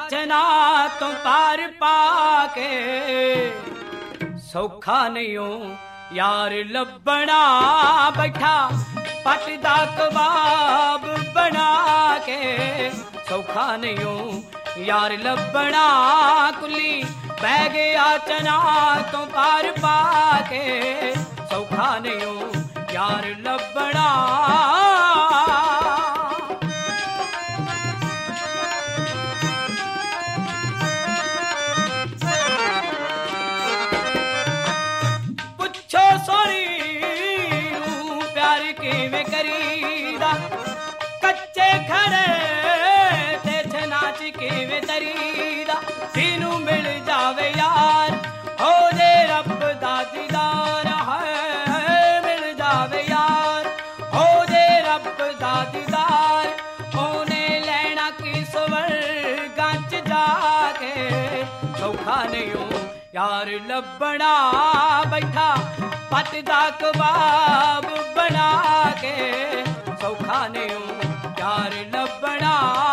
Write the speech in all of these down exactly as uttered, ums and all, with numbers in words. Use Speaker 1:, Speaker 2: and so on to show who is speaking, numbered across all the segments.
Speaker 1: आचना तो पार पाके सौखा नहीं हो यार लभना बैठा पट दा कबाब बना के सौखा नहीं हो यार लभना कुली बह गया चना तो पार पाके सौखा नहीं हो यार लभना किवें करीदा कच्चे खड़े ते छनाच किवें तरीदा तीनू मिल जावे यार हो जे रब दा दीदार है मिल जावे यार हो जे रब दा दीदार ओने लेना की स्वर्गां च जाके सौखा नहीं हो यार लभना बैठा पट दा कबाब बना के सौखा नहीं हो यार लभना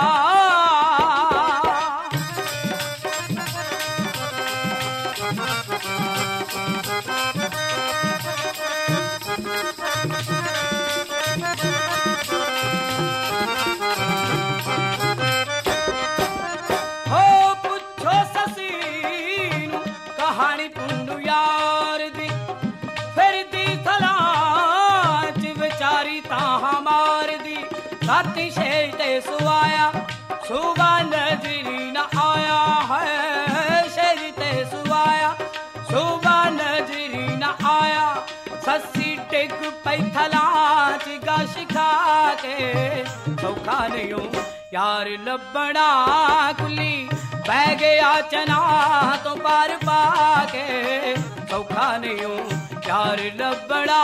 Speaker 1: हो पुछो ससी नू कहानी पुंडू यार दी फिर दी थलां च विचारी तां मार दी राती शेर ते सुआया सुबह नजरी न आया है शेर ते सुआया सुबह नजरी न आया ससी टिक पई थलां च गश खा के सौखा नहीं हो यार लभना कुली बह गया चना तो पार पाके सौखा नहीं हो यार लभना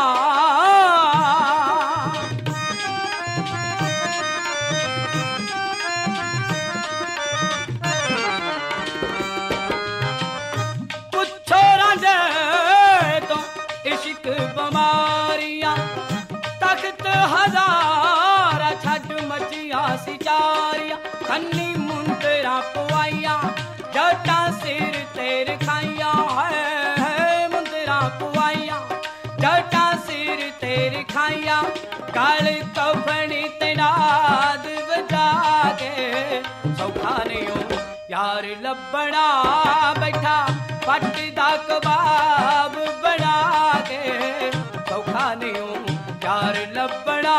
Speaker 1: पुछो रांझे तो इश्क बीमारियां तख्त हजार छड मचिया सिचारियां खन्नी मुंदरा पवाइया जटा सिर तेर खाइया है मुंदरा पवाइया जटा सिर तेर खाइया काल कफनी तैनाद बजा के सौखा नहीं हो यार लभना बैठा पट दा कबाब बना के सौखा नहीं हो यार लभना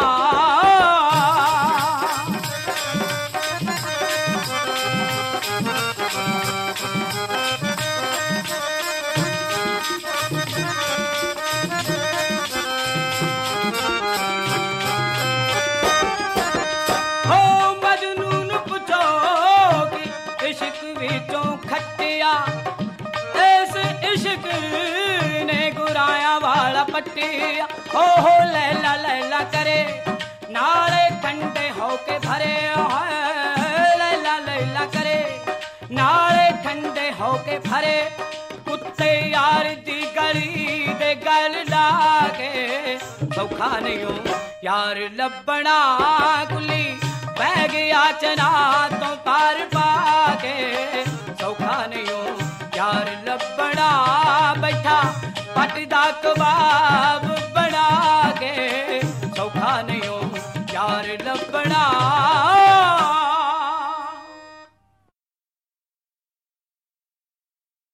Speaker 1: इश्क विचों खटिया इस इश्क ने गुराया वाला पटिया हो हो लैला लैला करे नाले ठंडे होके भरे लैला लैला करे नाले ठंडे होके भरे कुत्ते यार दी गली दे गल लाके सौखा नहीं हो यार लभना कुली बह गया चना तो पार पाके सौखा नहीं हो यार लभना बैठा पट दा कबाब बना के सौखा नहीं हो यार लभना